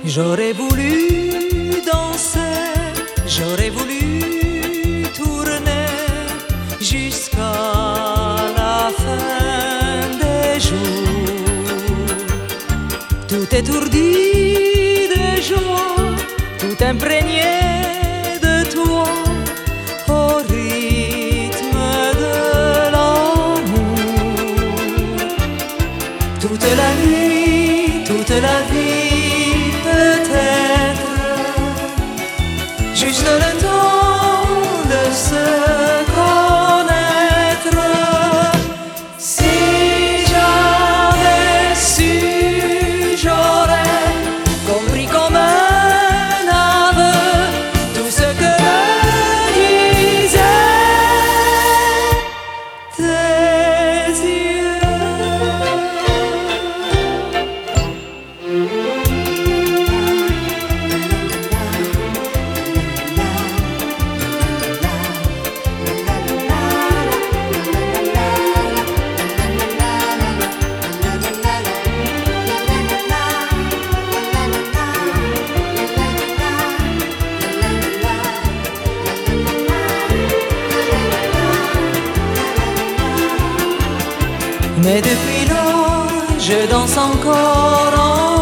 J'aurais voulu danser, j'aurais voulu tourner jusqu'à la fin des jours. Tout étourdi de joie, tout imprégné de toi, au rythme de l'amour. Toute la nuit, toute la vie, peut-être juste le temps de se connaître. Si j'avais su, j'aurais compris comme un aveu tout ce que disaient tes yeux. Mais depuis lors, je danse encore en